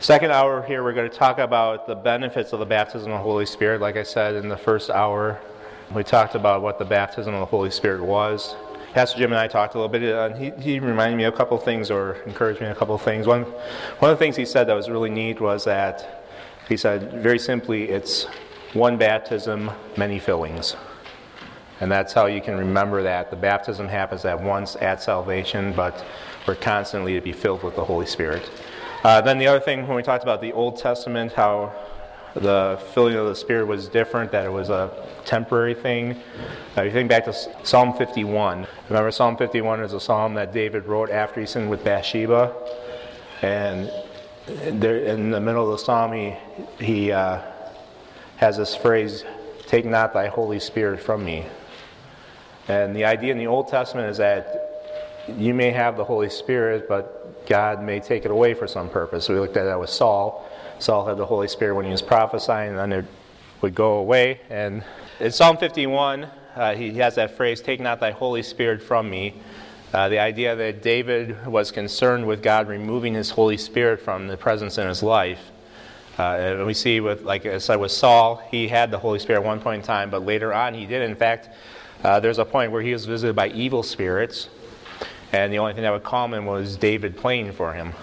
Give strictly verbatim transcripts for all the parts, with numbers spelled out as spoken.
Second hour here, we're going to talk about the benefits of the baptism of the Holy Spirit. Like I said, in the first hour, we talked about what the baptism of the Holy Spirit was. Pastor Jim and I talked a little bit, and he, he reminded me of a couple of things, or encouraged me a couple of things. One, one of the things he said that was really neat was that, he said, very simply, it's one baptism, many fillings. And that's how you can remember that. The baptism happens at once at salvation, but we're constantly to be filled with the Holy Spirit. Uh, then the other thing, when we talked about the Old Testament, how the filling of the Spirit was different, that it was a temporary thing. Uh, you think back to Psalm fifty-one. Remember, Psalm fifty-one is a psalm that David wrote after he sinned with Bathsheba. And there, in the middle of the psalm, he, he uh, has this phrase, "Take not thy Holy Spirit from me." And the idea in the Old Testament is that you may have the Holy Spirit, but God may take it away for some purpose. We looked at that with Saul. Saul had the Holy Spirit when he was prophesying, and then it would go away. And in Psalm fifty-one, uh, he has that phrase, "Take not thy Holy Spirit from me." Uh, the idea that David was concerned with God removing his Holy Spirit from the presence in his life. Uh, and we see, with, like I said, with Saul, he had the Holy Spirit at one point in time, but later on he did. In fact, uh, there's a point where he was visited by evil spirits, and the only thing that would calm him was David praying for him.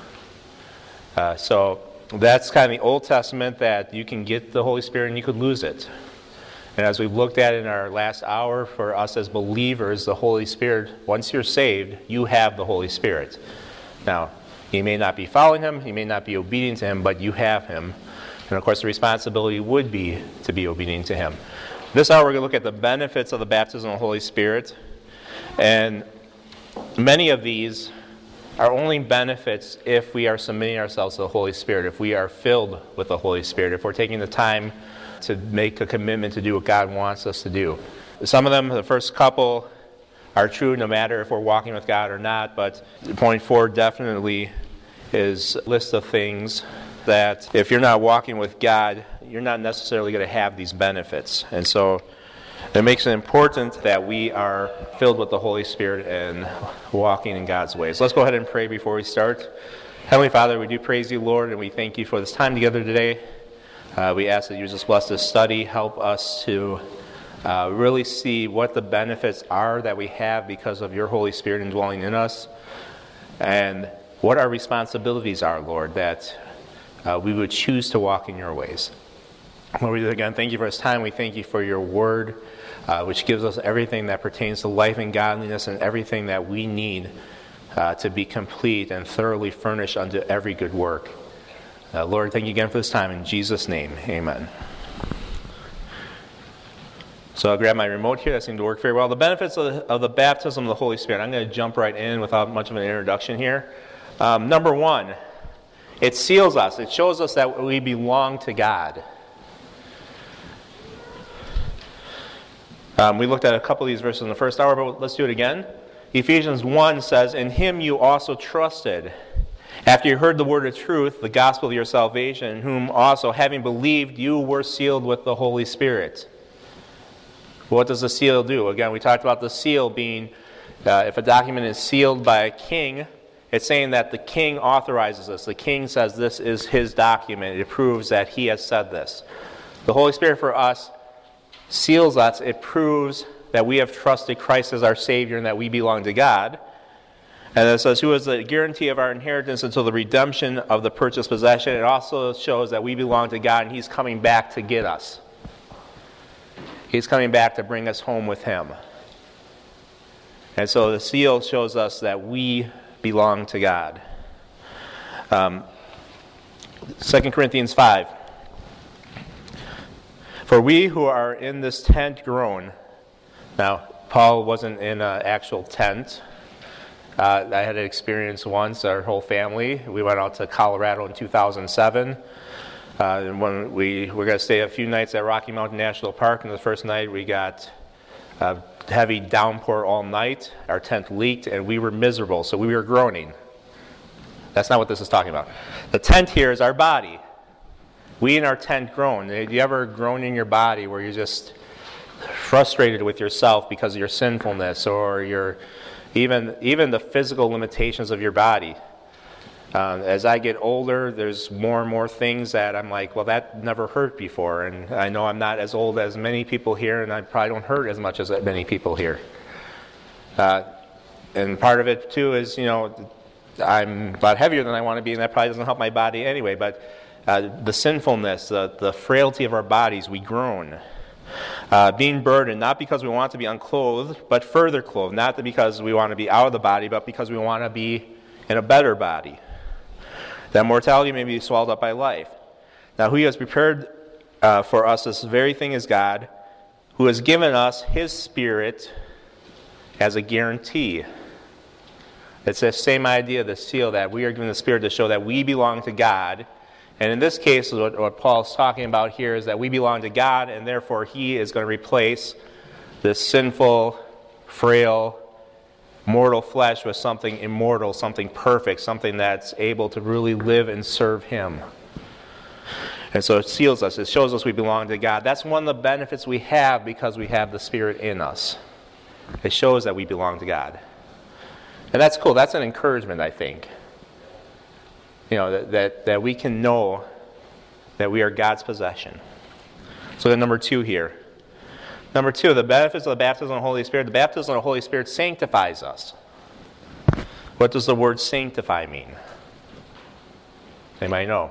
Uh, so that's kind of the Old Testament, that you can get the Holy Spirit and you could lose it. And as we've looked at in our last hour, for us as believers, the Holy Spirit, once you're saved, you have the Holy Spirit. Now, you may not be following Him, you may not be obedient to Him, but you have Him. And of course, the responsibility would be to be obedient to Him. This hour, we're going to look at the benefits of the baptism of the Holy Spirit. And many of these are only benefits if we are submitting ourselves to the Holy Spirit, if we are filled with the Holy Spirit, if we're taking the time to make a commitment to do what God wants us to do. Some of them, the first couple, are true no matter if we're walking with God or not, but point four definitely is a list of things that if you're not walking with God, you're not necessarily going to have these benefits. And so it makes it important that we are filled with the Holy Spirit and walking in God's ways. Let's go ahead and pray before we start. Heavenly Father, we do praise you, Lord, and we thank you for this time together today. Uh, we ask that you just bless this study, help us to uh, really see what the benefits are that we have because of your Holy Spirit indwelling in us, and what our responsibilities are, Lord, that uh, we would choose to walk in your ways. Lord, again, thank you for this time. We thank you for your word, uh, which gives us everything that pertains to life and godliness and everything that we need uh, to be complete and thoroughly furnished unto every good work. Uh, Lord, thank you again for this time. In Jesus' name, amen. So I'll grab my remote here. That seemed to work very well. The benefits of the, of the baptism of the Holy Spirit. I'm going to jump right in without much of an introduction here. Um, number one, it seals us. It shows us that we belong to God. Um, we looked at a couple of these verses in the first hour, but let's do it again. Ephesians one says, "In him you also trusted, after you heard the word of truth, the gospel of your salvation, in whom also, having believed, you were sealed with the Holy Spirit." What does the seal do? Again, we talked about the seal being, uh, if a document is sealed by a king, it's saying that the king authorizes this. The king says this is his document. It proves that he has said this. The Holy Spirit for us seals us. It proves that we have trusted Christ as our Savior and that we belong to God. And it says, "Who is the guarantee of our inheritance until the redemption of the purchased possession." It also shows that we belong to God and He's coming back to get us. He's coming back to bring us home with Him. And so the seal shows us that we belong to God. Um, Second Corinthians five. "For we who are in this tent groan." Now, Paul wasn't in an actual tent. Uh, I had an experience once, our whole family. We went out to Colorado in two thousand seven. Uh, and when we were going to stay a few nights at Rocky Mountain National Park, and the first night we got a heavy downpour all night. Our tent leaked, and we were miserable, so we were groaning. That's not what this is talking about. The tent here is our body. We in our tent groan. Do you ever groan in your body where you're just frustrated with yourself because of your sinfulness, or your even even the physical limitations of your body? Um, as I get older, there's more and more things that I'm like, well, that never hurt before. And I know I'm not as old as many people here, and I probably don't hurt as much as many people here. Uh, and part of it, too, is, you know, I'm a lot heavier than I want to be, and that probably doesn't help my body anyway. But uh, the sinfulness, the, the frailty of our bodies, we groan. Uh, being burdened, not because we want to be unclothed, but further clothed. Not because we want to be out of the body, but because we want to be in a better body. That mortality may be swallowed up by life. Now, who has prepared uh, for us this very thing is God, who has given us His Spirit as a guarantee. It's the same idea, the seal, that we are given the Spirit to show that we belong to God. And in this case, what, what Paul's talking about here is that we belong to God, and therefore He is going to replace this sinful, frail, mortal flesh with something immortal, something perfect, something that's able to really live and serve Him. And so it seals us. It shows us we belong to God. That's one of the benefits we have because we have the Spirit in us. It shows that we belong to God. And that's cool. That's an encouragement, I think. You know, that, that, that we can know that we are God's possession. So then number two here. Number two, the benefits of the baptism of the Holy Spirit. The baptism of the Holy Spirit sanctifies us. What does the word sanctify mean? Anybody know?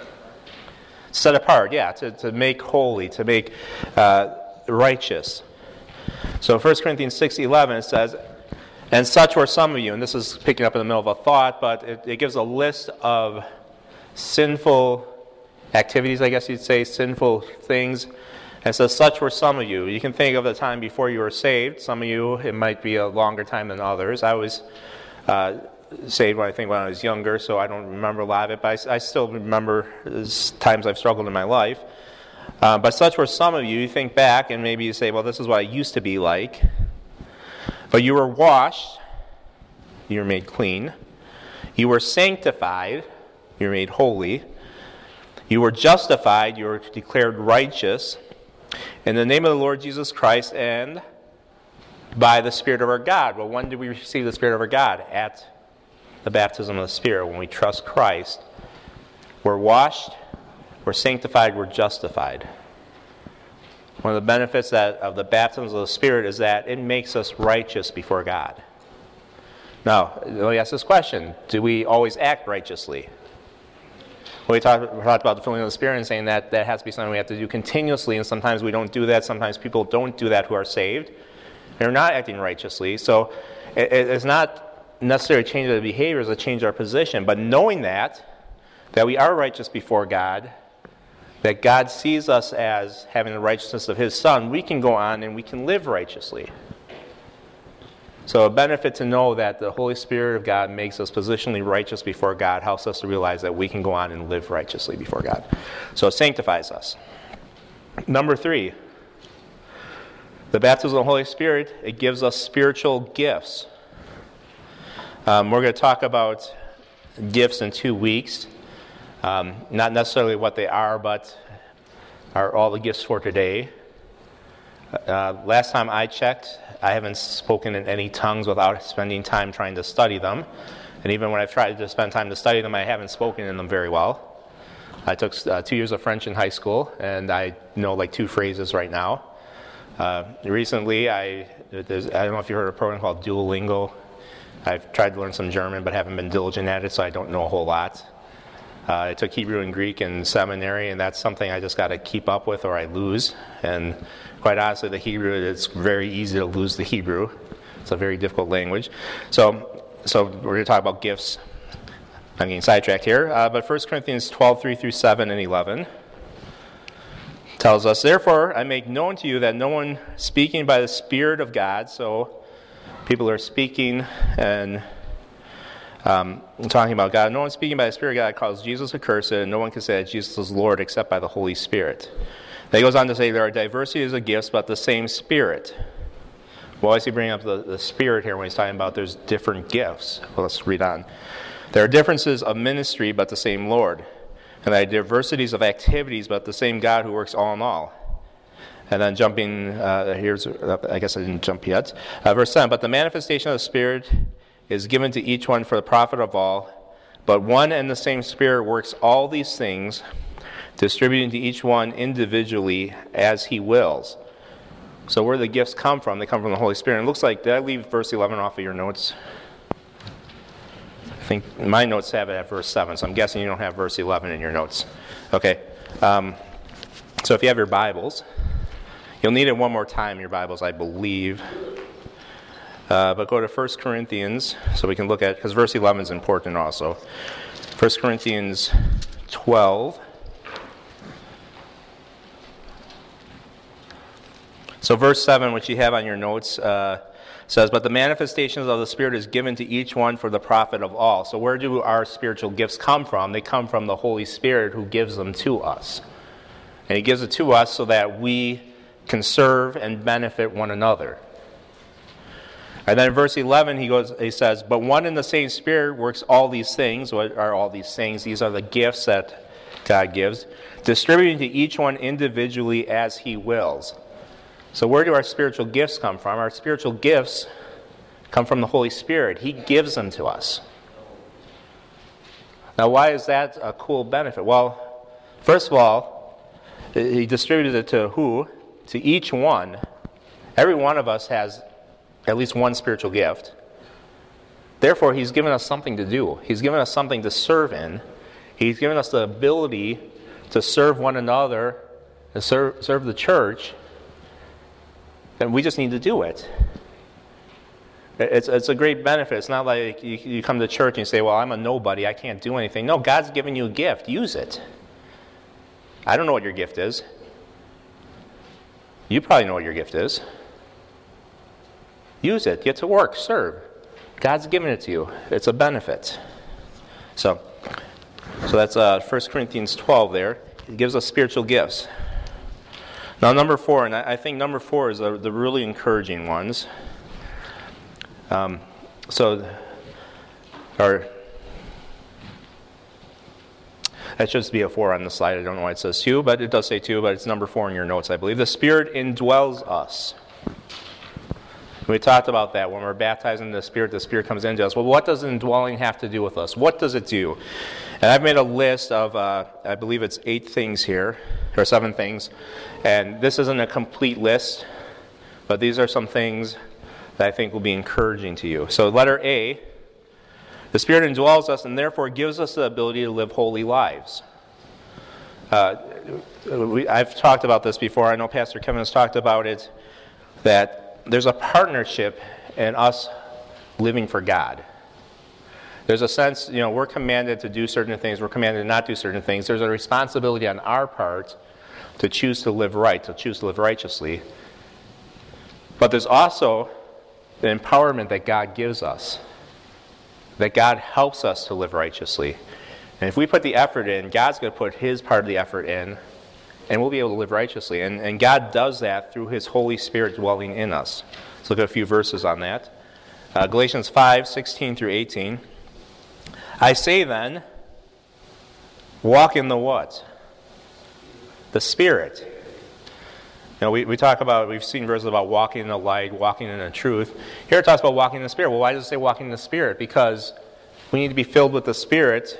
Set apart, yeah, to, to make holy, to make uh, righteous. So First Corinthians six eleven, it says, and such were some of you, and this is picking up in the middle of a thought, but it, it gives a list of sinful activities, I guess you'd say, sinful things. And it says, such were some of you. You can think of the time before you were saved. Some of you, it might be a longer time than others. I was uh, saved, when I think, when I was younger, so I don't remember a lot of it, but I, I still remember times I've struggled in my life. Uh, but such were some of you. You think back, and maybe you say, well, this is what I used to be like. But you were washed, you were made clean. You were sanctified, you were made holy. You were justified, you were declared righteous. In the name of the Lord Jesus Christ and by the Spirit of our God. Well, when did we receive the Spirit of our God? At the baptism of the Spirit. When we trust Christ, we're washed, we're sanctified, we're justified. One of the benefits that of the baptism of the Spirit is that it makes us righteous before God. Now, let me ask this question. Do we always act righteously? We talked, we talked about the filling of the Spirit and saying that that has to be something we have to do continuously, and sometimes we don't do that. Sometimes people don't do that who are saved. They're not acting righteously. So it, it's not necessarily a change of the behavior, it's a change of our position. But knowing that, that we are righteous before God, that God sees us as having the righteousness of His Son, we can go on and we can live righteously. So a benefit to know that the Holy Spirit of God makes us positionally righteous before God helps us to realize that we can go on and live righteously before God. So it sanctifies us. Number three, the baptism of the Holy Spirit, it gives us spiritual gifts. Um, we're going to talk about gifts in two weeks. Um, not necessarily what they are, but are all the gifts for today. Uh, last time I checked, I haven't spoken in any tongues without spending time trying to study them. And even when I've tried to spend time to study them, I haven't spoken in them very well. I took uh, two years of French in high school, and I know like two phrases right now. Uh, recently, I there's, I don't know if you heard of a program called Duolingo. I've tried to learn some German, but haven't been diligent at it, so I don't know a whole lot. Uh, I took Hebrew and Greek in seminary, and that's something I just got to keep up with or I lose. And quite honestly, the Hebrew, it's very easy to lose the Hebrew. It's a very difficult language. So so we're going to talk about gifts. I'm getting sidetracked here. Uh, but First Corinthians twelve, three through seven and eleven tells us, therefore, I make known to you that no one speaking by the Spirit of God, so people are speaking and Um, talking about God. No one speaking by the Spirit of God calls Jesus accursed, and no one can say that Jesus is Lord except by the Holy Spirit. Then he goes on to say there are diversities of gifts, but the same Spirit. Why is he bringing up the, the Spirit here when he's talking about there's different gifts? Well, let's read on. There are differences of ministry, but the same Lord. And there are diversities of activities, but the same God who works all in all. And then jumping, uh, here's, I guess I didn't jump yet. Uh, verse seven, but the manifestation of the Spirit is given to each one for the profit of all. But one and the same Spirit works all these things, distributing to each one individually as He wills. So where do the gifts come from? They come from the Holy Spirit. And it looks like, did I leave verse eleven off of your notes? I think my notes have it at verse seven, so I'm guessing you don't have verse eleven in your notes. Okay. Um, so if you have your Bibles, you'll need it one more time, your Bibles, I believe. Uh, but go to First Corinthians, so we can look at, because verse eleven is important also. First Corinthians twelve. So verse seven, which you have on your notes, uh, says, but the manifestations of the Spirit is given to each one for the profit of all. So where do our spiritual gifts come from? They come from the Holy Spirit who gives them to us. And He gives it to us so that we can serve and benefit one another. And then in verse eleven, he goes. He says, but one and the same Spirit works all these things. What are all these things? These are the gifts that God gives, distributing to each one individually as He wills. So where do our spiritual gifts come from? Our spiritual gifts come from the Holy Spirit. He gives them to us. Now, why is that a cool benefit? Well, first of all, He distributed it to who? To each one. Every one of us has at least one spiritual gift. Therefore, He's given us something to do. He's given us something to serve in. He's given us the ability to serve one another, to serve, serve the church, and we just need to do it. It's, it's a great benefit. It's not like you, you come to church and you say, well, I'm a nobody, I can't do anything. No, God's given you a gift. Use it. I don't know what your gift is. You probably know what your gift is. Use it. Get to work. Serve. God's given it to you. It's a benefit. So, so that's uh, First Corinthians twelve there. It gives us spiritual gifts. Now, number four, and I, I think number four is the, the really encouraging ones. Um, so, or that should be a four on the slide. I don't know why it says two, but it does say two, but it's number four in your notes, I believe. The Spirit indwells us. We talked about that. When we're baptized in the Spirit, the Spirit comes into us. Well, what does indwelling have to do with us? What does it do? And I've made a list of, uh, I believe it's eight things here, or seven things. And this isn't a complete list, but these are some things that I think will be encouraging to you. So letter A, the Spirit indwells us and therefore gives us the ability to live holy lives. Uh, we, I've talked about this before. I know Pastor Kevin has talked about it, that there's a partnership in us living for God. There's a sense, you know, we're commanded to do certain things. We're commanded to not do certain things. There's a responsibility on our part to choose to live right, to choose to live righteously. But there's also the empowerment that God gives us, that God helps us to live righteously. And if we put the effort in, God's going to put His part of the effort in, and we'll be able to live righteously. And, and God does that through His Holy Spirit dwelling in us. Let's look at a few verses on that. Uh, Galatians five, sixteen through eighteen. I say then, walk in the what? The Spirit. You know, we, we talk about, we've seen verses about walking in the light, walking in the truth. Here it talks about walking in the Spirit. Well, why does it say walking in the Spirit? Because we need to be filled with the Spirit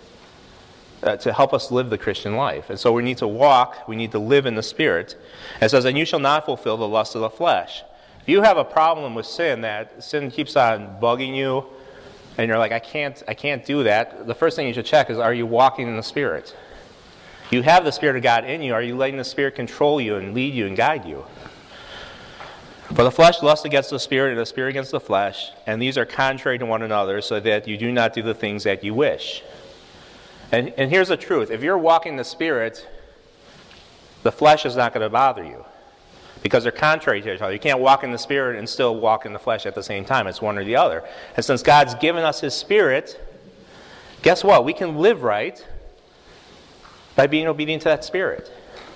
uh, to help us live the Christian life. And so we need to walk, we need to live in the Spirit. It says, and you shall not fulfill the lust of the flesh. If you have a problem with sin, that sin keeps on bugging you, and you're like, I can't, I can't do that, the first thing you should check is, are you walking in the Spirit? You have the Spirit of God in you. Are you letting the Spirit control you and lead you and guide you? For the flesh lusts against the Spirit, and the Spirit against the flesh, and these are contrary to one another, so that you do not do the things that you wish. And, and here's the truth. If you're walking the Spirit, the flesh is not going to bother you, because they're contrary to each other. You can't walk in the Spirit and still walk in the flesh at the same time. It's one or the other. And since God's given us His Spirit, guess what? We can live right by being obedient to that Spirit,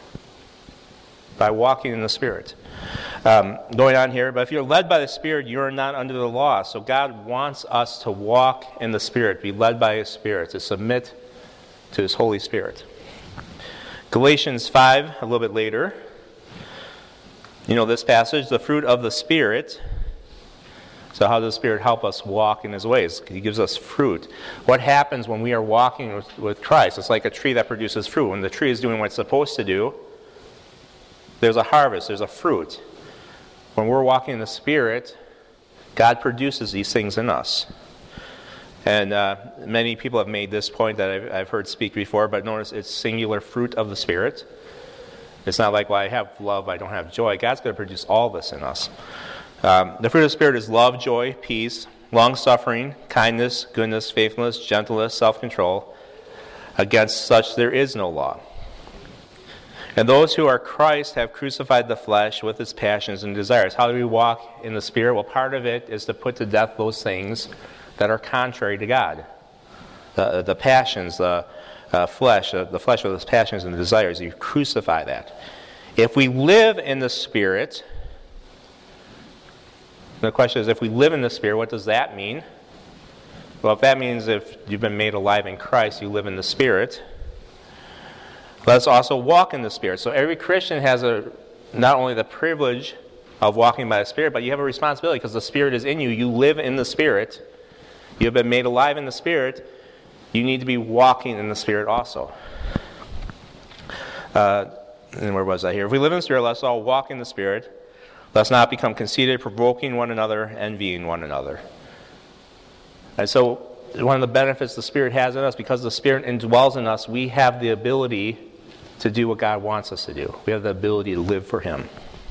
by walking in the Spirit. Um, going on here, but if you're led by the Spirit, you're not under the law. So God wants us to walk in the Spirit, be led by His Spirit, to submit to His Holy Spirit. Galatians five, a little bit later, you know this passage, the fruit of the Spirit. So how does the Spirit help us walk in His ways? He gives us fruit. What happens when we are walking with, with Christ? It's like a tree that produces fruit. When the tree is doing what it's supposed to do, there's a harvest, there's a fruit. When we're walking in the Spirit, God produces these things in us. And uh, many people have made this point that I've, I've heard speak before, but notice it's singular fruit of the Spirit. It's not like, well, I have love, I don't have joy. God's going to produce all this in us. Um, the fruit of the Spirit is love, joy, peace, long-suffering, kindness, goodness, faithfulness, gentleness, self-control. Against such there is no law. And those who are Christ have crucified the flesh with its passions and desires. How do we walk in the Spirit? Well, part of it is to put to death those things that are contrary to God. The, the passions, the uh, flesh, uh, the flesh with its passions and desires. You crucify that. If we live in the Spirit... The question is, if we live in the Spirit, what does that mean? Well, if that means if you've been made alive in Christ, you live in the Spirit, let's also walk in the Spirit. So every Christian has a not only the privilege of walking by the Spirit, but you have a responsibility because the Spirit is in you. You live in the Spirit. You have been made alive in the Spirit. You need to be walking in the Spirit also. Uh, and where was I here? If we live in the Spirit, let's all walk in the Spirit. Let's not become conceited, provoking one another, envying one another. And so, one of the benefits the Spirit has in us, because the Spirit indwells in us, we have the ability to do what God wants us to do. We have the ability to live for Him.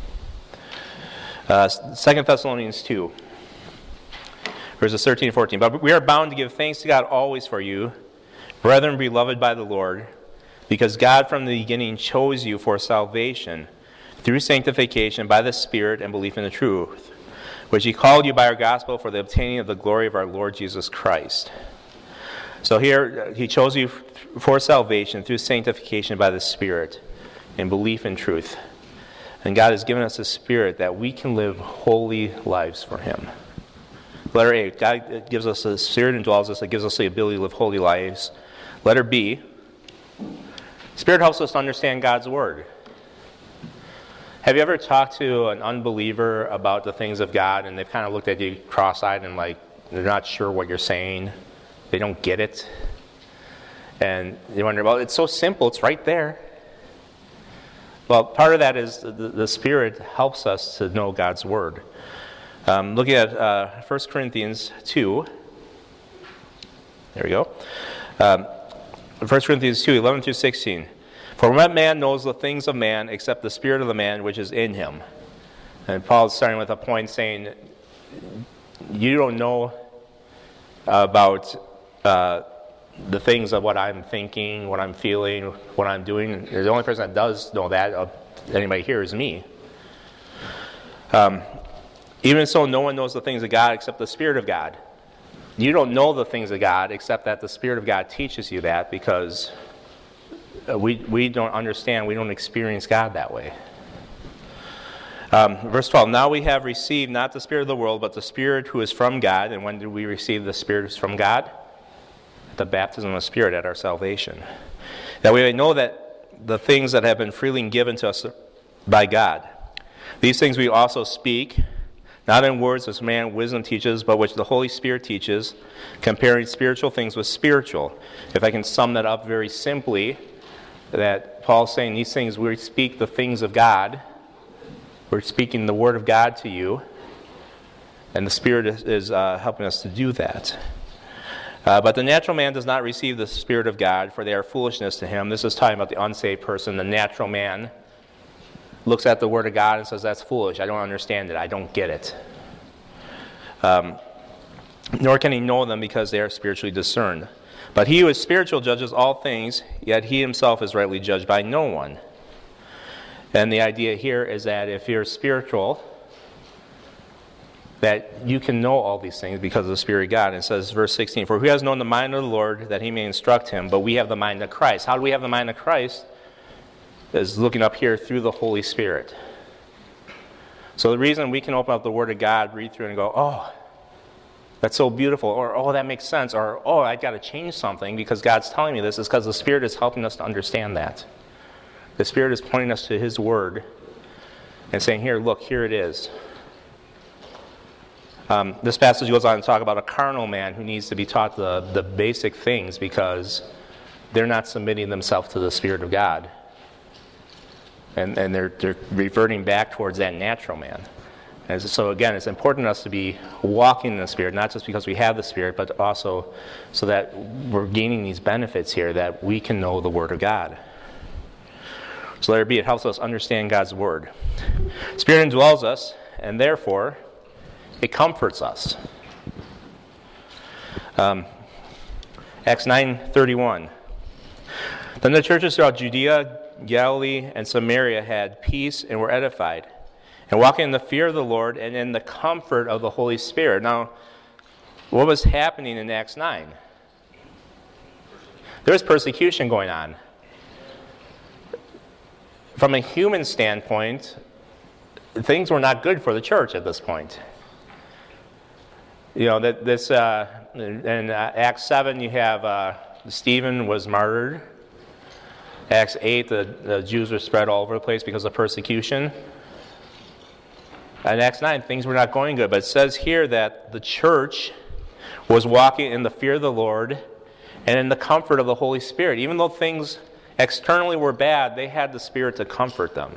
Uh, Second Thessalonians two, verses thirteen and fourteen. But we are bound to give thanks to God always for you, brethren beloved by the Lord, because God from the beginning chose you for salvation, through sanctification by the Spirit and belief in the truth, which He called you by our gospel for the obtaining of the glory of our Lord Jesus Christ. So here, He chose you for salvation through sanctification by the Spirit and belief in truth. And God has given us a Spirit that we can live holy lives for Him. Letter A, God gives us a Spirit and dwells us that gives us the ability to live holy lives. Letter B, Spirit helps us to understand God's Word. Have you ever talked to an unbeliever about the things of God and they've kind of looked at you cross-eyed and like they're not sure what you're saying? They don't get it. And you wonder, well, it's so simple. It's right there. Well, part of that is the, the Spirit helps us to know God's Word. Um, looking at uh, First Corinthians two. There we go. Um, First Corinthians two, eleven through sixteen. For what man knows the things of man except the spirit of the man which is in him? And Paul is starting with a point saying, you don't know about uh, the things of what I'm thinking, what I'm feeling, what I'm doing. The only person that does know that, of anybody here, is me. Um, even so, no one knows the things of God except the Spirit of God. You don't know the things of God except that the Spirit of God teaches you that, because we we don't understand, we don't experience God that way. Um, verse twelve, now we have received not the Spirit of the world, but the Spirit who is from God. And when did we receive the Spirit who is from God? At the baptism of the Spirit at our salvation. That we may know that the things that have been freely given to us by God, these things we also speak, not in words which man wisdom teaches, but which the Holy Spirit teaches, comparing spiritual things with spiritual. If I can sum that up very simply, that Paul's saying these things, we speak the things of God. We're speaking the Word of God to you. And the Spirit is, is uh, helping us to do that. Uh, but the natural man does not receive the Spirit of God, for they are foolishness to him. This is talking about the unsaved person. The natural man looks at the Word of God and says, that's foolish. I don't understand it. I don't get it. Um, nor can he know them because they are spiritually discerned. But he who is spiritual judges all things, yet he himself is rightly judged by no one. And the idea here is that if you're spiritual, that you can know all these things because of the Spirit of God. And it says, verse sixteen, for who has known the mind of the Lord that he may instruct him, but we have the mind of Christ. How do we have the mind of Christ? Is looking up here through the Holy Spirit. So the reason we can open up the Word of God, read through it and go, oh, that's so beautiful, or oh, that makes sense, or oh, I've got to change something because God's telling me this, is because the Spirit is helping us to understand that. The Spirit is pointing us to His Word and saying, here, look, here it is. Um, this passage goes on to talk about a carnal man who needs to be taught the, the basic things because they're not submitting themselves to the Spirit of God. And, and they're, they're reverting back towards that natural man. And so again, it's important to us to be walking in the Spirit, not just because we have the Spirit, but also so that we're gaining these benefits here, that we can know the Word of God. So let it be, it helps us understand God's Word. Spirit indwells us, and therefore, it comforts us. Um, Acts nine thirty-one. Then the churches throughout Judea, Galilee, and Samaria had peace and were edified, and walking in the fear of the Lord and in the comfort of the Holy Spirit. Now, what was happening in Acts nine? There was persecution going on. From a human standpoint, things were not good for the church at this point. You know, that this uh, in uh, Acts seven, you have uh, Stephen was martyred. Acts eight, the, the Jews were spread all over the place because of persecution. In Acts nine, things were not going good. But it says here that the church was walking in the fear of the Lord and in the comfort of the Holy Spirit. Even though things externally were bad, they had the Spirit to comfort them.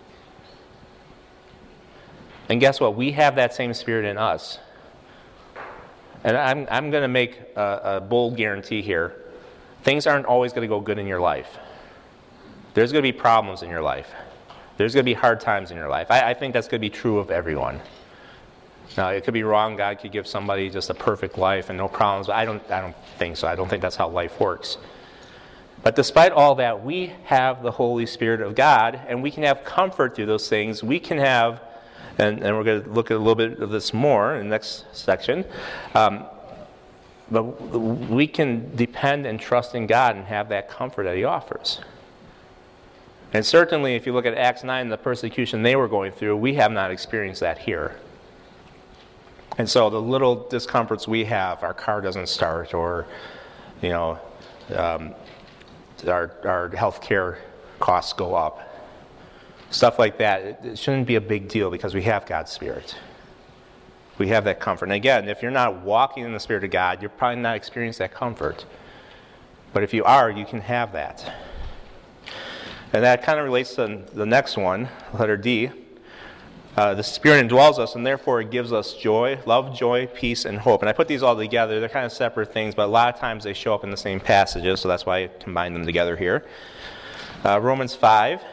And guess what? We have that same Spirit in us. And I'm, I'm going to make a, a bold guarantee here. Things aren't always going to go good in your life. There's going to be problems in your life. There's going to be hard times in your life. I, I think that's going to be true of everyone. Now, it could be wrong. God could give somebody just a perfect life and no problems. But I don't, I don't think so. I don't think that's how life works. But despite all that, we have the Holy Spirit of God, and we can have comfort through those things. We can have, and, and we're going to look at a little bit of this more in the next section, um, but we can depend and trust in God and have that comfort that He offers. And certainly, if you look at Acts nine, the persecution they were going through, we have not experienced that here. And so the little discomforts we have, our car doesn't start, or, you know, um, our our health care costs go up, stuff like that, it, it shouldn't be a big deal because we have God's Spirit. We have that comfort. And again, if you're not walking in the Spirit of God, you're probably not experiencing that comfort. But if you are, you can have that. And that kind of relates to the next one, letter D. Uh, the Spirit indwells us, and therefore it gives us joy, love, joy, peace, and hope. And I put these all together. They're kind of separate things, but a lot of times they show up in the same passages, so that's why I combined them together here. Uh, Romans five.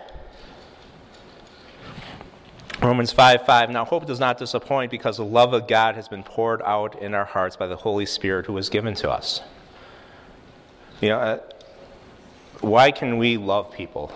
Romans five five. Now hope does not disappoint because the love of God has been poured out in our hearts by the Holy Spirit who was given to us. You know, uh, why can we love people?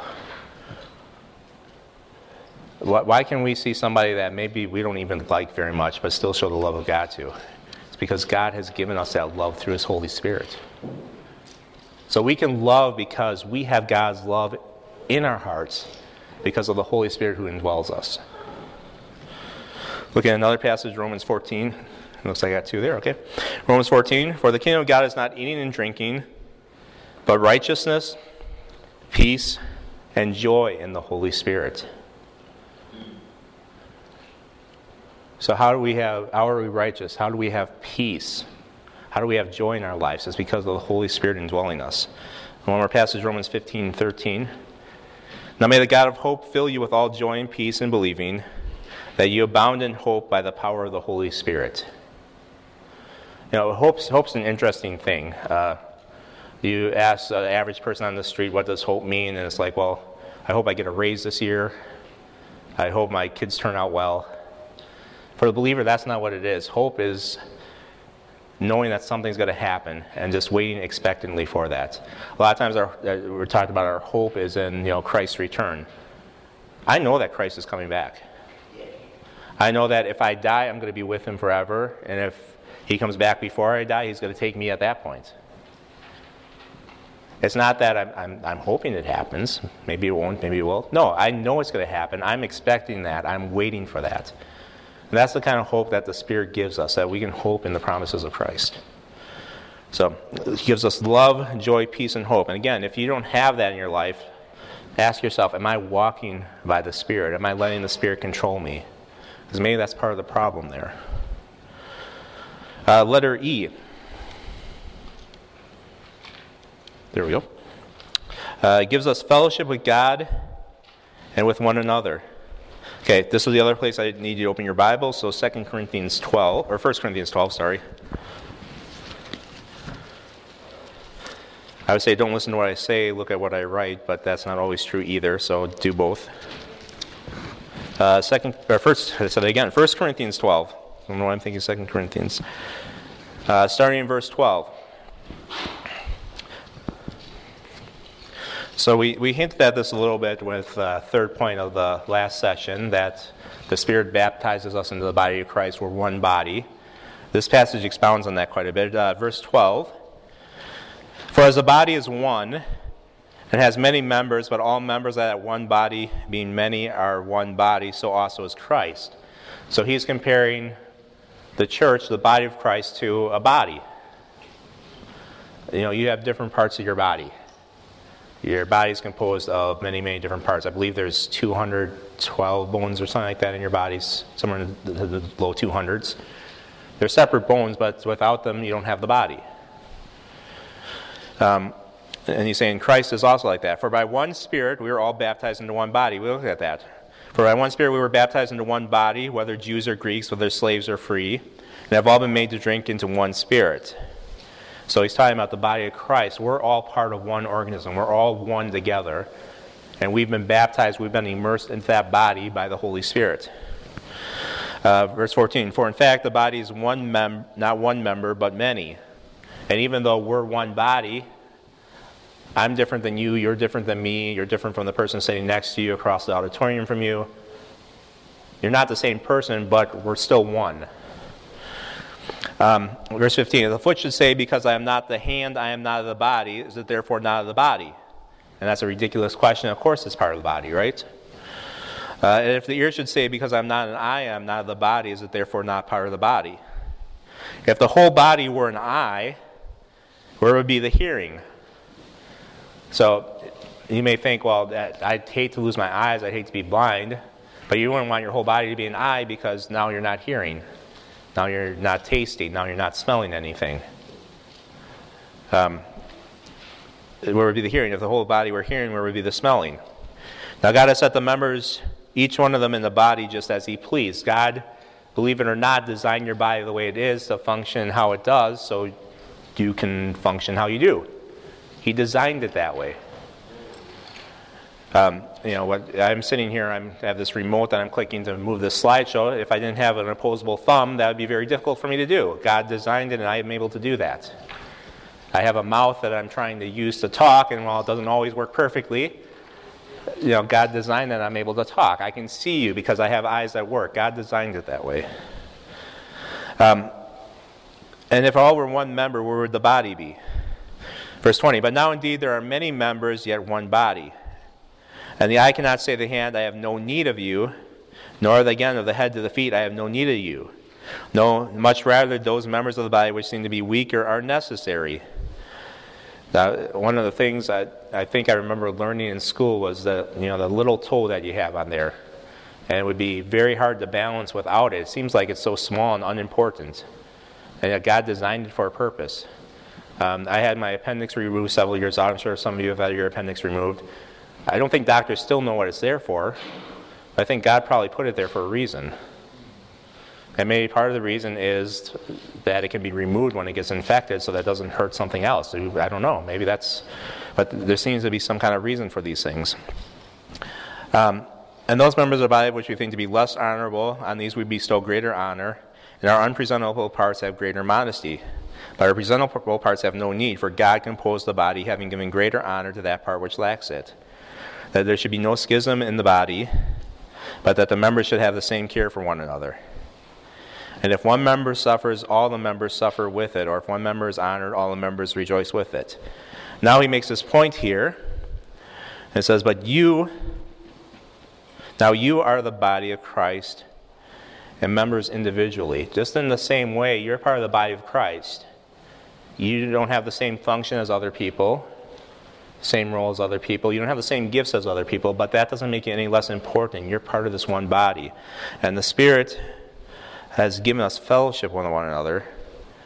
Why can we see somebody that maybe we don't even like very much but still show the love of God to? It's because God has given us that love through His Holy Spirit. So we can love because we have God's love in our hearts because of the Holy Spirit who indwells us. Look at another passage, Romans fourteen. It looks like I got two there, okay. Romans fourteen, for the kingdom of God is not eating and drinking, but righteousness, peace, and joy in the Holy Spirit. So how do we have, how are we righteous? How do we have peace? How do we have joy in our lives? It's because of the Holy Spirit indwelling us. One more passage, Romans fifteen thirteen. Now may the God of hope fill you with all joy and peace in believing, that you abound in hope by the power of the Holy Spirit. You know, hope's, hope's an interesting thing. Uh, you ask an average person on the street, what does hope mean? And it's like, well, I hope I get a raise this year. I hope my kids turn out well. For the believer, that's not what it is. Hope is knowing that something's going to happen and just waiting expectantly for that. A lot of times our, uh, we're talking about our hope is in, you know, Christ's return. I know that Christ is coming back. I know that if I die, I'm going to be with Him forever. And if He comes back before I die, He's going to take me at that point. It's not that I'm, I'm, I'm hoping it happens. Maybe it won't, maybe it will. No, I know it's going to happen. I'm expecting that. I'm waiting for that. And that's the kind of hope that the Spirit gives us, that we can hope in the promises of Christ. So it gives us love, joy, peace, and hope. And again, if you don't have that in your life, ask yourself, am I walking by the Spirit? Am I letting the Spirit control me? Because maybe that's part of the problem there. Uh, letter E. There we go. Uh, it gives us fellowship with God and with one another. Okay, this is the other place I need you to open your Bible. So Second Corinthians twelve, or First Corinthians twelve, sorry. I would say don't listen to what I say, look at what I write, but that's not always true either, so do both. Uh, second, or first, I said it again, First Corinthians twelve. I don't know why I'm thinking Second Corinthians. Uh, starting in verse twelve. So we, we hinted at this a little bit with the uh, third point of the last session, that the Spirit baptizes us into the body of Christ. We're one body. This passage expounds on that quite a bit. Uh, verse twelve. For as the body is one, and has many members, but all members of that one body, being many, are one body, so also is Christ. So he's comparing the church, the body of Christ, to a body. You know, you have different parts of your body. Your body is composed of many, many different parts. I believe there's two hundred twelve bones or something like that in your bodies, somewhere in the, the, the low two hundreds. They're separate bones, but without them, you don't have the body. Um, and he's saying Christ is also like that. For by one Spirit we were all baptized into one body. We look at that. For by one Spirit we were baptized into one body, whether Jews or Greeks, whether slaves or free, and have all been made to drink into one Spirit. So he's talking about the body of Christ. We're all part of one organism. We're all one together. And we've been baptized, we've been immersed into that body by the Holy Spirit. Uh, verse fourteen, for in fact the body is one mem- not one member, but many. And even though we're one body, I'm different than you, you're different than me, you're different from the person sitting next to you across the auditorium from you. You're not the same person, but we're still one. Um, verse fifteen, the foot should say, because I am not the hand, I am not of the body, is it therefore not of the body? And that's a ridiculous question. Of course it's part of the body, right? Uh, and if the ear should say, because I'm not an eye, I am not of the body, is it therefore not part of the body? If the whole body were an eye, where would be the hearing? So you may think, well, that, I'd hate to lose my eyes, I'd hate to be blind, but you wouldn't want your whole body to be an eye because now you're not hearing. Now you're not tasting. Now you're not smelling anything. Um, where would be the hearing? If the whole body were hearing, where would be the smelling? Now God has set the members, each one of them in the body just as He pleased. God, believe it or not, designed your body the way it is to function how it does so you can function how you do. He designed it that way. Um, you know, what, I'm sitting here, I'm, I have this remote that I'm clicking to move this slideshow. If I didn't have an opposable thumb, that would be very difficult for me to do. God designed it, and I am able to do that. I have a mouth that I'm trying to use to talk, and while it doesn't always work perfectly, you know, God designed it, and I'm able to talk. I can see you because I have eyes that work. God designed it that way. Um, and if all were one member, where would the body be? Verse twenty, but now indeed there are many members, yet one body. And the eye cannot say to the hand, I have no need of you, nor again of the head to the feet, I have no need of you. No, much rather those members of the body which seem to be weaker are necessary. Now, one of the things I, I think I remember learning in school was the, you know, the little toe that you have on there. And it would be very hard to balance without it. It seems like it's so small and unimportant. And yet God designed it for a purpose. Um, I had my appendix removed several years out. I'm sure some of you have had your appendix removed. I don't think doctors still know what it's there for. But I think God probably put it there for a reason. And maybe part of the reason is that it can be removed when it gets infected so that it doesn't hurt something else. I don't know. Maybe that's... But there seems to be some kind of reason for these things. Um, and those members of the body which we think to be less honorable, on these we bestow greater honor, and our unpresentable parts have greater modesty. But our presentable parts have no need, for God composed the body, having given greater honor to that part which lacks it. That there should be no schism in the body, but that the members should have the same care for one another. And if one member suffers, all the members suffer with it. Or if one member is honored, all the members rejoice with it. Now he makes this point here. It says, but you, now you are the body of Christ and members individually. Just in the same way, you're part of the body of Christ. You don't have the same function as other people, same role as other people. You don't have the same gifts as other people, but that doesn't make you any less important. You're part of this one body. And the Spirit has given us fellowship with one another,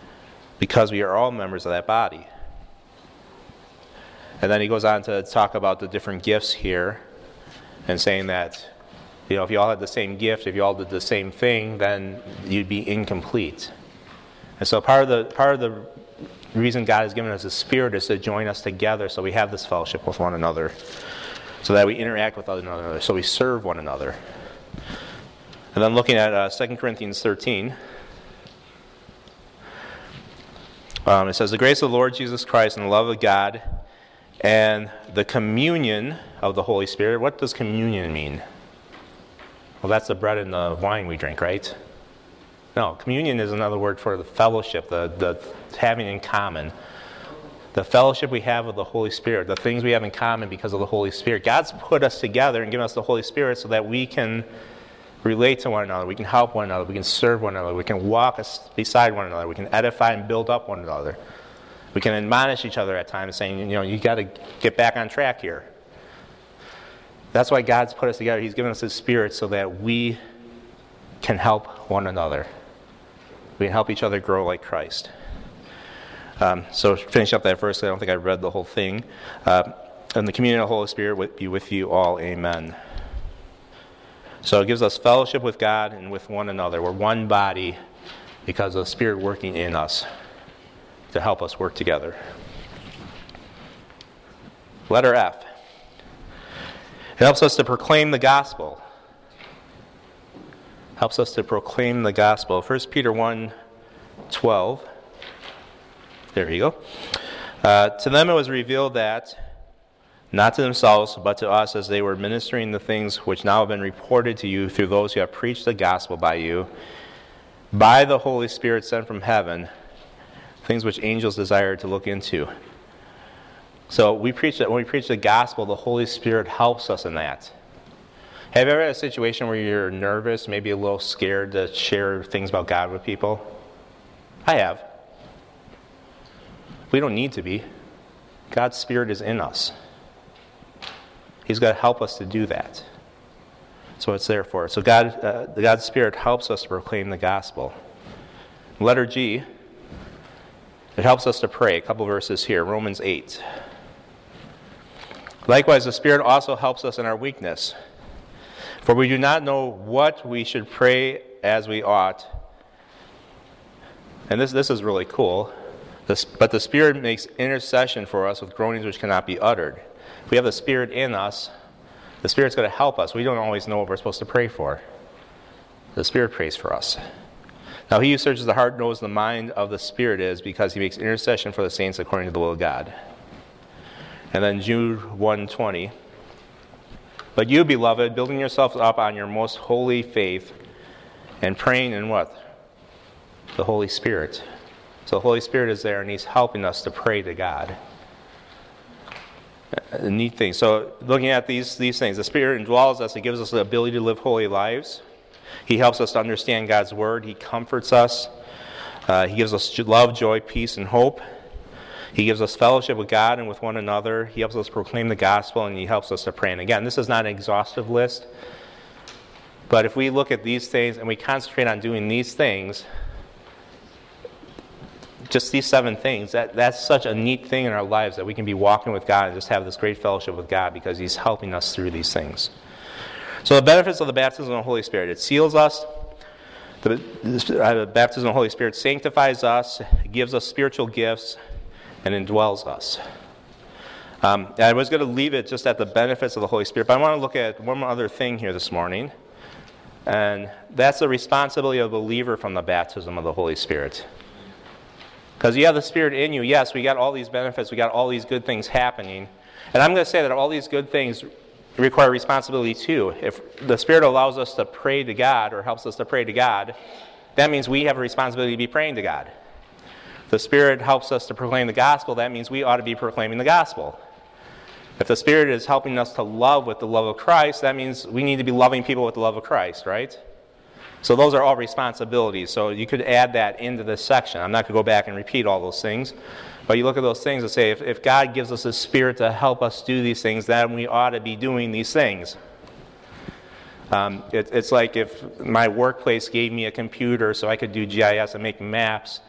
because we are all members of that body. And then he goes on to talk about the different gifts here and saying that, you know, if you all had the same gift, if you all did the same thing, then you'd be incomplete. And so part of the part of the reason God has given us the Spirit is to join us together so we have this fellowship with one another, so that we interact with one another, so we serve one another. And then looking at uh, Second Corinthians thirteen, um, it says, "The grace of the Lord Jesus Christ and the love of God and the communion of the Holy Spirit." What does communion mean? Well, that's the bread and the wine we drink, right? No, communion is another word for the fellowship, the, the having in common. The fellowship we have with the Holy Spirit, the things we have in common because of the Holy Spirit. God's put us together and given us the Holy Spirit so that we can relate to one another, we can help one another, we can serve one another, we can walk beside one another, we can edify and build up one another. We can admonish each other at times saying, you know, you got to get back on track here. That's why God's put us together. He's given us His Spirit so that we can help one another. We can help each other grow like Christ. Um, so finish up that verse. I don't think I read the whole thing. Uh, and the communion of the Holy Spirit be with you all. Amen. So it gives us fellowship with God and with one another. We're one body because of the Spirit working in us to help us work together. Letter F. It helps us to proclaim the gospel. Helps us to proclaim the gospel. First Peter one twelve. There you go. Uh, to them it was revealed that, not to themselves, but to us, as they were ministering the things which now have been reported to you through those who have preached the gospel by you, by the Holy Spirit sent from heaven, things which angels desire to look into. So we preach that when we preach the gospel, the Holy Spirit helps us in that. Have you ever had a situation where you're nervous, maybe a little scared to share things about God with people? I have. We don't need to be. God's Spirit is in us. He's got to help us to do that. So it's there for us. So God, uh, God's Spirit helps us to proclaim the gospel. Letter G, it helps us to pray. A couple verses here. Romans eight. Likewise, the Spirit also helps us in our weakness. For we do not know what we should pray as we ought. And this, this is really cool. This, but the Spirit makes intercession for us with groanings which cannot be uttered. If we have the Spirit in us, the Spirit's going to help us. We don't always know what we're supposed to pray for. The Spirit prays for us. Now he who searches the heart knows the mind of the Spirit is, because he makes intercession for the saints according to the will of God. And then Jude one twenty. But you, beloved, building yourselves up on your most holy faith and praying in what? The Holy Spirit. So the Holy Spirit is there and He's helping us to pray to God. A neat thing. So looking at these, these things, the Spirit indwells us. It gives us the ability to live holy lives. He helps us to understand God's Word. He comforts us. Uh, he gives us love, joy, peace, and hope. He gives us fellowship with God and with one another. He helps us proclaim the gospel, and He helps us to pray. And again, this is not an exhaustive list. But if we look at these things and we concentrate on doing these things, just these seven things, that, that's such a neat thing in our lives that we can be walking with God and just have this great fellowship with God because He's helping us through these things. So the benefits of the baptism of the Holy Spirit. It seals us. The, the baptism of the Holy Spirit sanctifies us, gives us spiritual gifts, and indwells us. Um, I was going to leave it just at the benefits of the Holy Spirit, but I want to look at one other thing here this morning, and that's the responsibility of the believer from the baptism of the Holy Spirit. Because you have the Spirit in you. Yes, we got all these benefits, we got all these good things happening, and I'm going to say that all these good things require responsibility too. If the Spirit allows us to pray to God or helps us to pray to God, that means we have a responsibility to be praying to God. The Spirit helps us to proclaim the gospel, that means we ought to be proclaiming the gospel. If the Spirit is helping us to love with the love of Christ, that means we need to be loving people with the love of Christ, right? So those are all responsibilities. So you could add that into this section. I'm not going to go back and repeat all those things. But you look at those things and say, if, if God gives us His Spirit to help us do these things, then we ought to be doing these things. Um, it, it's like if my workplace gave me a computer so I could do G I S and make maps,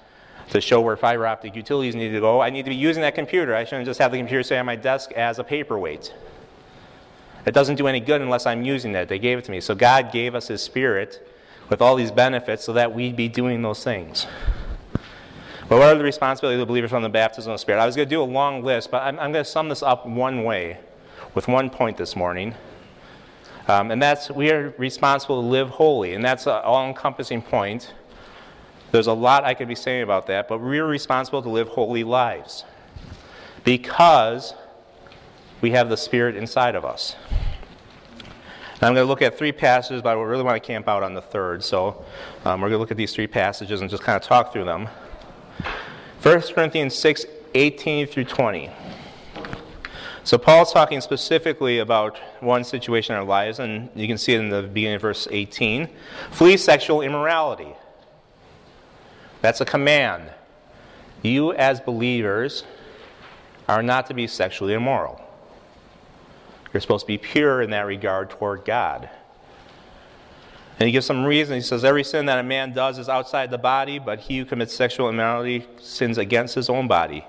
to show where fiber optic utilities need to go. I need to be using that computer. I shouldn't just have the computer stay on my desk as a paperweight. It doesn't do any good unless I'm using it. They gave it to me. So God gave us His Spirit with all these benefits so that we'd be doing those things. But what are the responsibilities of the believers from the baptism of the Spirit? I was going to do a long list, but I'm, I'm going to sum this up one way, with one point this morning. Um, and that's we are responsible to live holy. And that's an all-encompassing point. There's a lot I could be saying about that, but we're responsible to live holy lives because we have the Spirit inside of us. Now I'm going to look at three passages, but I really want to camp out on the third. So um, we're going to look at these three passages and just kind of talk through them. First Corinthians six, eighteen through twenty. So Paul's talking specifically about one situation in our lives, and you can see it in the beginning of verse eighteen. Flee sexual immorality. That's a command. You as believers are not to be sexually immoral. You're supposed to be pure in that regard toward God. And he gives some reason. He says, every sin that a man does is outside the body, but he who commits sexual immorality sins against his own body.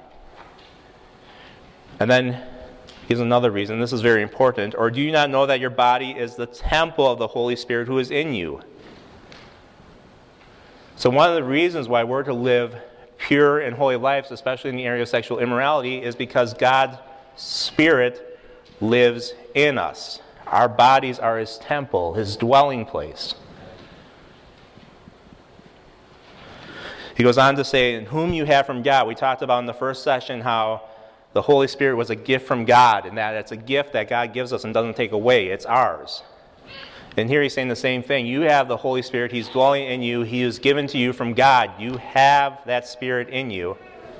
And then he gives another reason. This is very important. Or do you not know that your body is the temple of the Holy Spirit who is in you? So one of the reasons why we're to live pure and holy lives, especially in the area of sexual immorality, is because God's Spirit lives in us. Our bodies are His temple, His dwelling place. He goes on to say, in whom you have from God. We talked about in the first session how the Holy Spirit was a gift from God, and that it's a gift that God gives us and doesn't take away. It's ours. And here he's saying the same thing. You have the Holy Spirit. He's dwelling in you. He is given to you from God. You have that Spirit in you.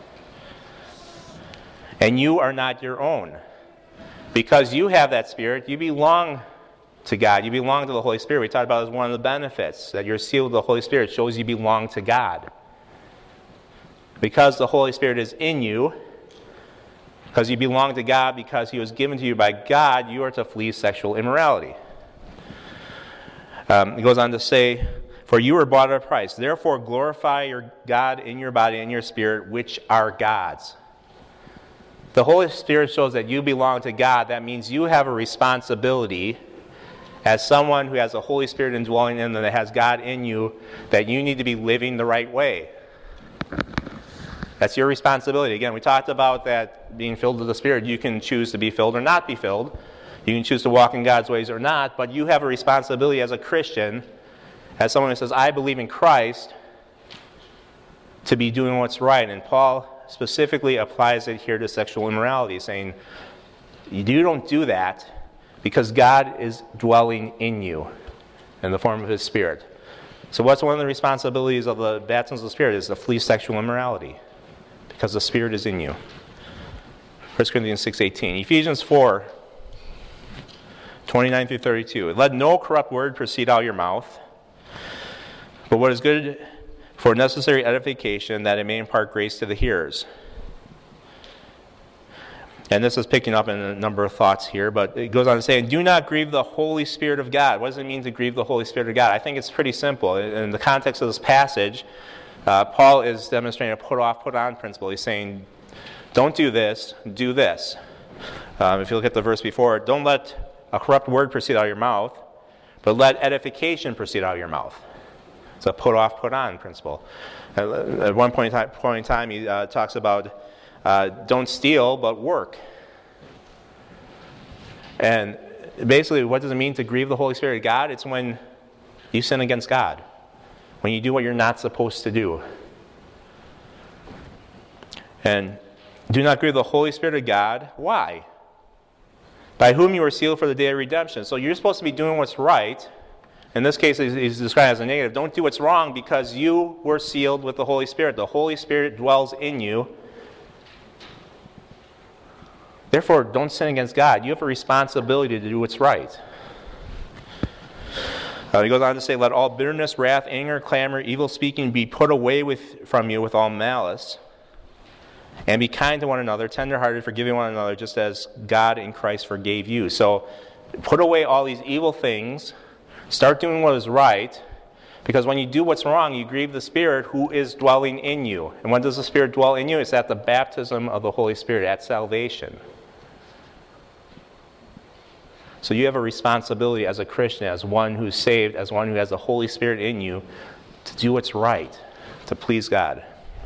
And you are not your own. Because you have that Spirit, you belong to God. You belong to the Holy Spirit. We talked about it as one of the benefits, that you're sealed with the Holy Spirit. It shows you belong to God. Because the Holy Spirit is in you, because you belong to God, because He was given to you by God, you are to flee sexual immorality. Um, he goes on to say, for you were bought at a price. Therefore glorify your God in your body and your spirit, which are God's. The Holy Spirit shows that you belong to God. That means you have a responsibility as someone who has the Holy Spirit indwelling in them, that has God in you, that you need to be living the right way. That's your responsibility. Again, we talked about that being filled with the Spirit. You can choose to be filled or not be filled. You can choose to walk in God's ways or not, but you have a responsibility as a Christian, as someone who says, I believe in Christ, to be doing what's right. And Paul specifically applies it here to sexual immorality, saying, you don't do that because God is dwelling in you in the form of His Spirit. So what's one of the responsibilities of the baptism of the Spirit is to flee sexual immorality, because the Spirit is in you. First Corinthians six eighteen. Ephesians four twenty-nine through thirty-two. Let no corrupt word proceed out of your mouth, but what is good for necessary edification, that it may impart grace to the hearers. And this is picking up in a number of thoughts here, but it goes on to say, and do not grieve the Holy Spirit of God. What does it mean to grieve the Holy Spirit of God? I think it's pretty simple. In the context of this passage, uh, Paul is demonstrating a put off, put on principle. He's saying, don't do this, do this. Um, if you look at the verse before, don't let a corrupt word proceed out of your mouth, but let edification proceed out of your mouth. It's a put off, put on principle. At one point in time, point in time he uh, talks about uh, don't steal, but work. And basically, what does it mean to grieve the Holy Spirit of God? It's when you sin against God, when you do what you're not supposed to do. And do not grieve the Holy Spirit of God. Why? By whom you were sealed for the day of redemption. So you're supposed to be doing what's right. In this case, he's described as a negative. Don't do what's wrong because you were sealed with the Holy Spirit. The Holy Spirit dwells in you. Therefore, don't sin against God. You have a responsibility to do what's right. Uh, he goes on to say, let all bitterness, wrath, anger, clamor, evil speaking be put away with, from you with all malice. And be kind to one another, tenderhearted, forgiving one another, just as God in Christ forgave you. So put away all these evil things. Start doing what is right, Because when you do what's wrong, you grieve the Spirit who is dwelling in you. And when does the Spirit dwell in you? It's at the baptism of the Holy Spirit, at salvation. So you have a responsibility as a Christian, as one who's saved, as one who has the Holy Spirit in you, to do what's right, to please God.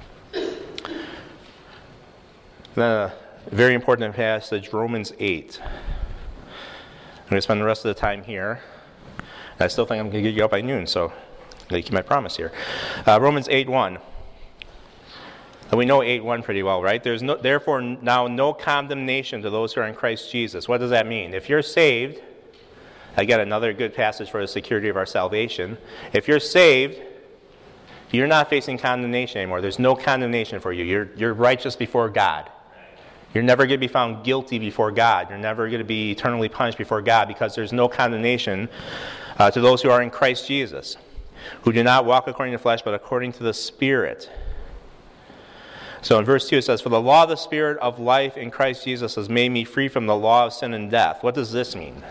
Then a very important passage, Romans eight. I'm going to spend the rest of the time here. And I still think I'm going to get you out by noon, so I'm going to keep my promise here. Uh, Romans eight one. And we know eight one pretty well, right? There's no, therefore now no condemnation to those who are in Christ Jesus. What does that mean? If you're saved, again, another good passage for the security of our salvation. If you're saved, you're not facing condemnation anymore. There's no condemnation for you. You're, you're righteous before God. You're never going to be found guilty before God. You're never going to be eternally punished before God because there's no condemnation uh, to those who are in Christ Jesus, who do not walk according to the flesh, but according to the Spirit. So in verse two it says, "For the law of the Spirit of life in Christ Jesus has made me free from the law of sin and death." What does this mean?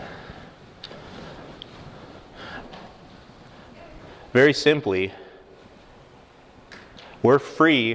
Very simply, we're free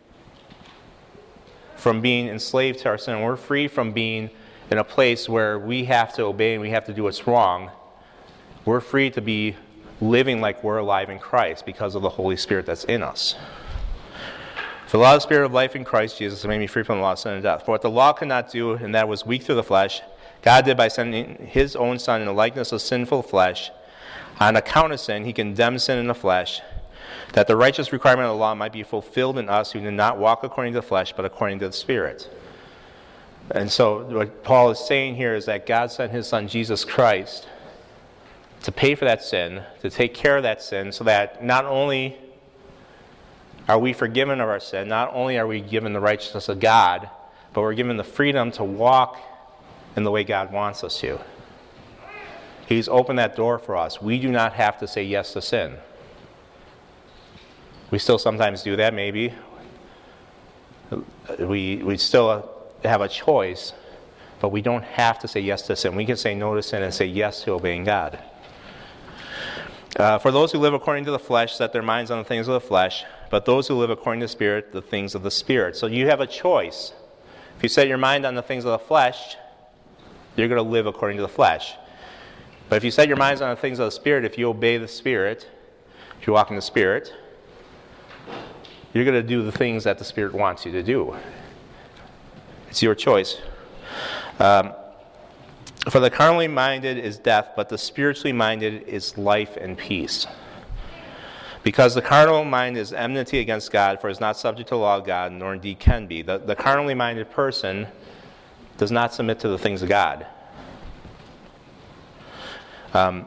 from being enslaved to our sin. We're free from being in a place where we have to obey and we have to do what's wrong. We're free to be living like we're alive in Christ because of the Holy Spirit that's in us. For the law of the Spirit of life in Christ Jesus has made me free from the law of sin and death. For what the law could not do, and that was weak through the flesh, God did by sending his own Son in the likeness of sinful flesh. On account of sin, he condemned sin in the flesh, that the righteous requirement of the law might be fulfilled in us who do not walk according to the flesh, but according to the Spirit. And so what Paul is saying here is that God sent his Son, Jesus Christ, to pay for that sin, to take care of that sin, so that not only are we forgiven of our sin, not only are we given the righteousness of God, but we're given the freedom to walk in the way God wants us to. He's opened that door for us. We do not have to say yes to sin. We still sometimes do that, maybe. We, we still have a choice, but we don't have to say yes to sin. We can say no to sin and say yes to obeying God. Uh, for those who live according to the flesh set their minds on the things of the flesh, but those who live according to the Spirit, the things of the Spirit. So you have a choice. If you set your mind on the things of the flesh, you're going to live according to the flesh. But if you set your minds on the things of the Spirit, if you obey the Spirit, if you walk in the Spirit, you're going to do the things that the Spirit wants you to do. It's your choice. Um, For the carnally minded is death, but the spiritually minded is life and peace. Because the carnal mind is enmity against God, for it is not subject to the law of God, nor indeed can be. The, the carnally minded person does not submit to the things of God. Um,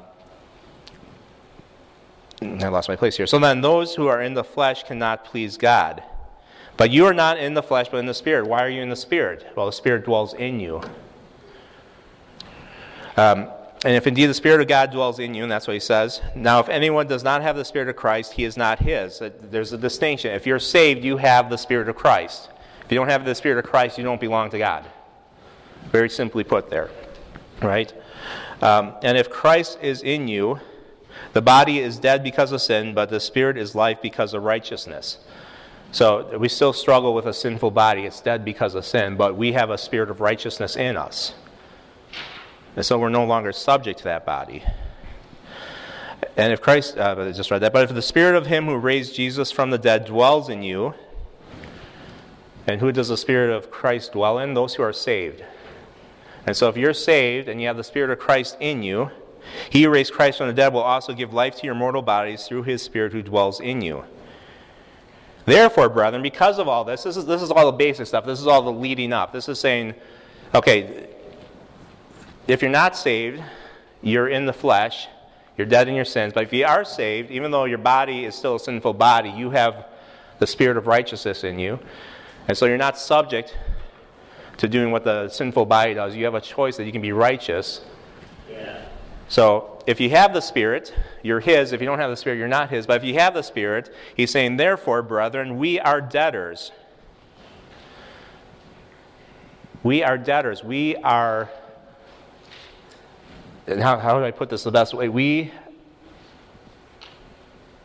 I lost my place here. So then those who are in the flesh cannot please God. But you are not in the flesh, but in the Spirit. Why are you in the Spirit? Well, the Spirit dwells in you. Um, and if indeed the Spirit of God dwells in you, and that's what he says, now if anyone does not have the Spirit of Christ, he is not his. There's a distinction. If you're saved, you have the Spirit of Christ. If you don't have the Spirit of Christ, you don't belong to God. Very simply put there. Right? Um, and if Christ is in you, the body is dead because of sin, but the Spirit is life because of righteousness. So we still struggle with a sinful body. It's dead because of sin, but we have a spirit of righteousness in us. And so we're no longer subject to that body. And if Christ, uh, I just read that, but if the Spirit of him who raised Jesus from the dead dwells in you, and who does the Spirit of Christ dwell in? Those who are saved. And so if you're saved and you have the Spirit of Christ in you, he who raised Christ from the dead will also give life to your mortal bodies through his Spirit who dwells in you. Therefore, brethren, because of all this, this is, this is all the basic stuff. This is all the leading up. This is saying, okay, if you're not saved, you're in the flesh, you're dead in your sins. But if you are saved, even though your body is still a sinful body, you have the Spirit of righteousness in you. And so you're not subject to doing what the sinful body does. You have a choice that you can be righteous. Yeah. So if you have the Spirit, you're his. If you don't have the Spirit, you're not his. But if you have the Spirit, he's saying, therefore, brethren, we are debtors. We are debtors. We are, and how, how do I put this the best way? We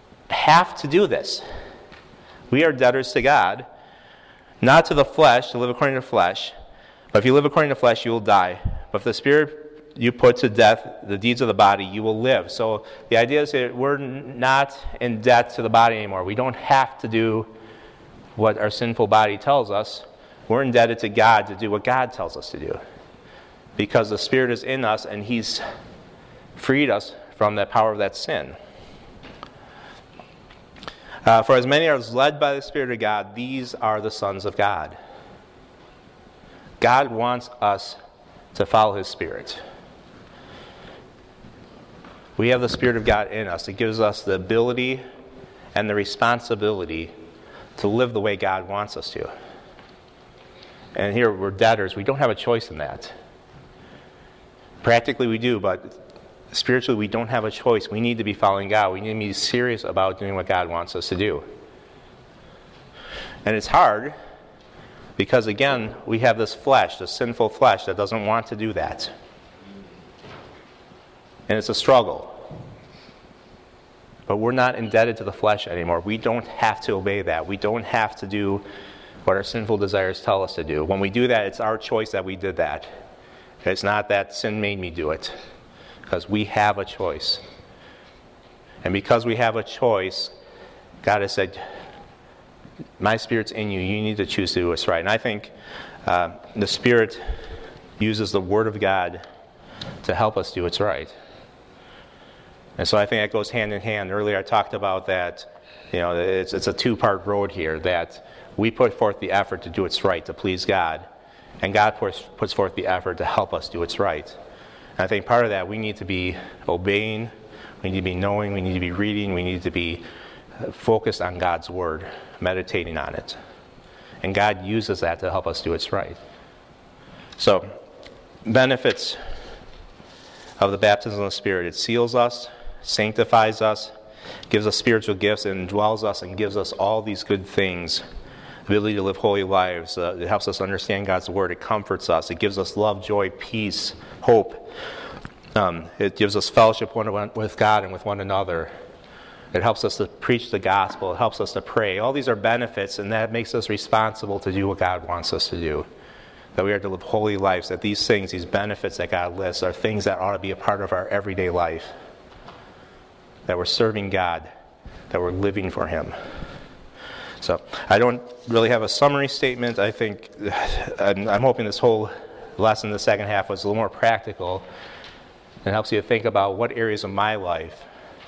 have to do this. We are debtors to God, not to the flesh, to live according to the flesh. But if you live according to the flesh, you will die. But if the Spirit you put to death the deeds of the body, you will live. So the idea is that we're not in debt to the body anymore. We don't have to do what our sinful body tells us. We're indebted to God to do what God tells us to do. Because the Spirit is in us and He's freed us from the power of that sin. Uh, for as many as are led by the Spirit of God, these are the sons of God. God wants us to follow His Spirit. We have the Spirit of God in us. It gives us the ability and the responsibility to live the way God wants us to. And here we're debtors. We don't have a choice in that. Practically we do, but spiritually we don't have a choice. We need to be following God. We need to be serious about doing what God wants us to do. And it's hard because, again, we have this flesh, this sinful flesh that doesn't want to do that. And it's a struggle. But we're not indebted to the flesh anymore. We don't have to obey that. We don't have to do what our sinful desires tell us to do. When we do that, it's our choice that we did that. It's not that sin made me do it. Because we have a choice. And because we have a choice, God has said, my Spirit's in you. You need to choose to do what's right. And I think uh, the Spirit uses the Word of God to help us do what's right. And so I think that goes hand in hand. Earlier I talked about that, you know, it's, it's a two-part road here, that we put forth the effort to do what's right, to please God, and God puts, puts forth the effort to help us do what's right. And I think part of that, we need to be obeying, we need to be knowing, we need to be reading, we need to be focused on God's Word, meditating on it. And God uses that to help us do what's right. So, benefits of the baptism of the Spirit. It seals us, sanctifies us, gives us spiritual gifts, and indwells us and gives us all these good things. The ability to live holy lives. Uh, it helps us understand God's Word. It comforts us. It gives us love, joy, peace, hope. Um, it gives us fellowship one, with God and with one another. It helps us to preach the gospel. It helps us to pray. All these are benefits, and that makes us responsible to do what God wants us to do. That we are to live holy lives. That these things, these benefits that God lists, are things that ought to be a part of our everyday life. That we're serving God. That we're living for Him. So I don't really have a summary statement. I think I'm, I'm hoping this whole lesson, the second half, was a little more practical and helps you to think about what areas of my life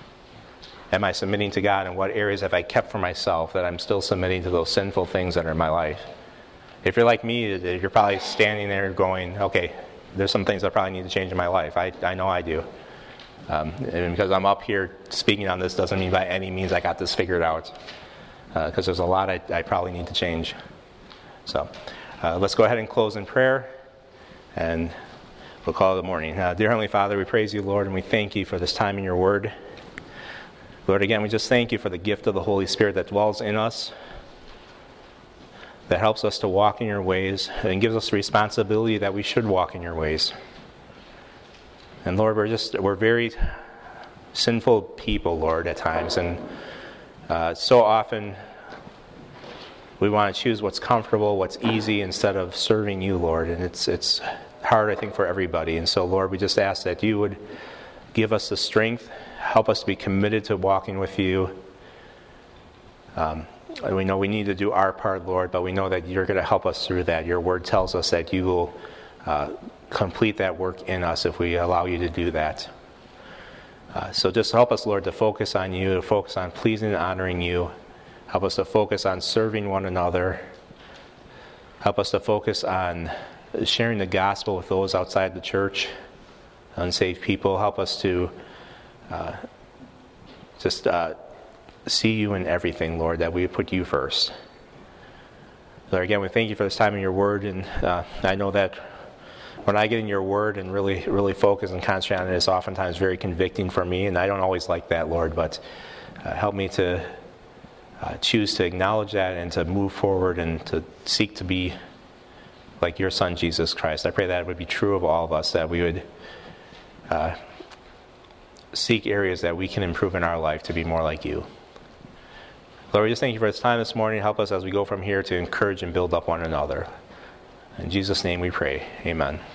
am I submitting to God and what areas have I kept for myself that I'm still submitting to those sinful things that are in my life. If you're like me, you're probably standing there going, okay, there's some things I probably need to change in my life. I, I know I do. Um, and because I'm up here speaking on this doesn't mean by any means I got this figured out. Because uh, there's a lot I, I probably need to change. So uh, let's go ahead and close in prayer, and we'll call it the morning. Uh, dear Heavenly Father, we praise you, Lord, and we thank you for this time in your word. Lord, again, we just thank you for the gift of the Holy Spirit that dwells in us, that helps us to walk in your ways, and gives us the responsibility that we should walk in your ways. And Lord, we're just, we're very sinful people, Lord, at times, and Uh, so often we want to choose what's comfortable, what's easy, instead of serving you, Lord. And it's it's hard, I think, for everybody. And so, Lord, we just ask that you would give us the strength, help us to be committed to walking with you. Um, we know we need to do our part, Lord, but we know that you're going to help us through that. Your word tells us that you will uh, complete that work in us if we allow you to do that. Uh, so just help us, Lord, to focus on you, to focus on pleasing and honoring you. Help us to focus on serving one another. Help us to focus on sharing the gospel with those outside the church, unsaved people. Help us to uh, just uh, see you in everything, Lord, that we put you first. Lord, again, we thank you for this time in your word, and uh, I know that when I get in your word and really, really focus and concentrate on it, it's oftentimes very convicting for me, and I don't always like that, Lord, but uh, help me to uh, choose to acknowledge that and to move forward and to seek to be like your Son, Jesus Christ. I pray that it would be true of all of us, that we would uh, seek areas that we can improve in our life to be more like you. Lord, we just thank you for this time this morning. Help us as we go from here to encourage and build up one another. In Jesus' name we pray. Amen.